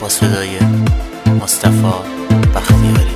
صدای مصطفی بختیاری.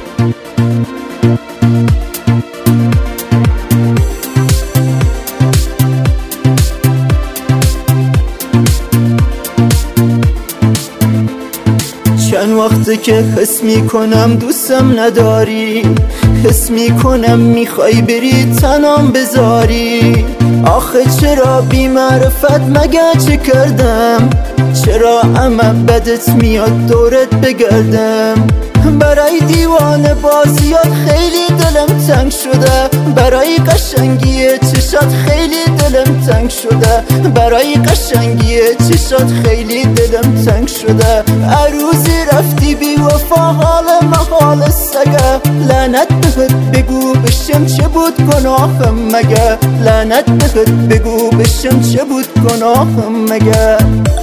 چند وقته که حس میکنم دوستم نداری، حس میکنم میخوای بری تنام بذاری. آخه چرا بی معرفت مگه چه کردم؟ چرا اما بدت میاد دورت بگردم؟ برای دیوانه بازیات خیلی دلم تنگ شده، برای قشنگی چشات خیلی دلم تنگ شده، برای قشنگی چشات خیلی دلم تنگ شده. عروضی رفتی بی وفا حال محال سگه، لعنت بهت بگو بشم چه بود گناهم مگه، لعنت بهت بگو بشم چه بود گناهم مگه.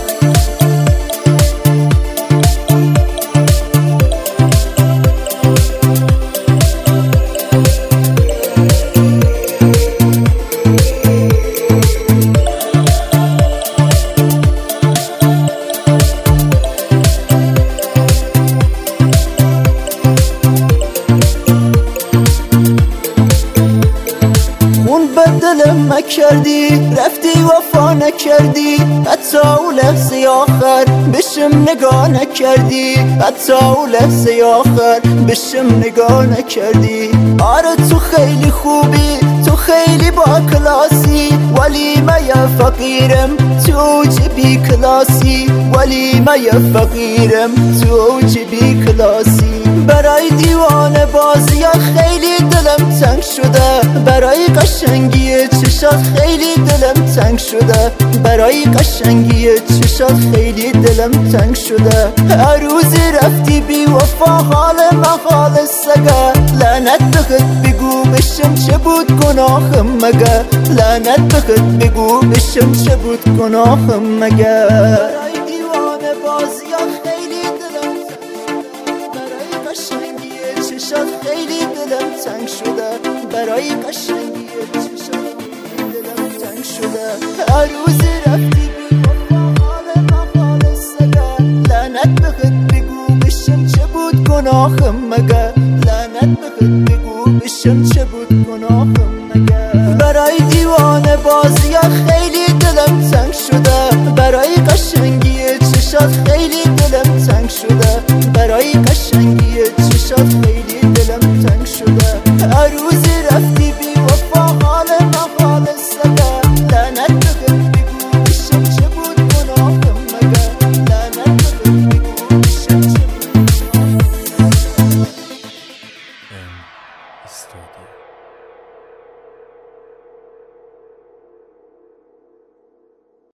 دلم نکردی رفتی وفا نکردی، حتی او لحظه آخر بشم نگاه نکردی، حتی او لحظه آخر بشم نگاه نکردی. آره تو خیلی خوبی، تو خیلی با کلاسی، ولی من فقیرم تو اوج بی کلاسی، ولی من فقیرم تو اوج بی کلاسی. برای دیوانه بازیات خیلی دلم تنگ شده، برای قشنگی چشات خیلی دلم تنگ شده، برای قشنگی چشات خیلی دلم تنگ شده. هر روزی رفتی بی وفا حال محال سگه، لعنت بهت بگو بشم چه بود گناهم مگه، لعنت بهت بگو بشم چه بود گناهم مگه. برای دیوانه بازیات خیلی دلم تنگ شده، برای قشنگی چشات خیلی دلم تنگ شده، برای قشنگی چشات دلم تنگ شده. هر روزی رفتی بی وفا حال محال سگه، لعنت بهت بگو بشم چه بود گناهم مگه، لعنت بهت بگو بشم چه بود گناهم مگه. برای دیوانه بازیات خیلی دلم تنگ شده، برای قشنگی